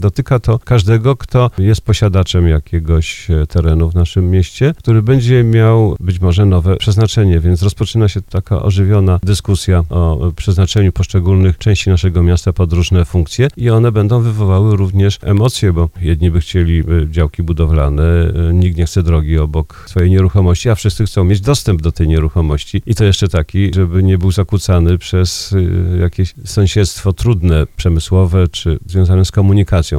Dotyka to każdego, kto jest posiadaczem jakiegoś terenu w naszym mieście, który będzie miał być może nowe przeznaczenie, więc rozpoczyna się taka ożywiona dyskusja o przeznaczeniu poszczególnych części naszego miasta pod różne funkcje i one będą wywołały również emocje, bo jedni by chcieli działki budowlane, nikt nie chce drogi obok swojej nieruchomości, a wszyscy chcą mieć dostęp do tej nieruchomości i to jeszcze taki, żeby nie był zakłócany przez jakieś sąsiedztwo trudne, przemysłowe czy związane z komunikacją.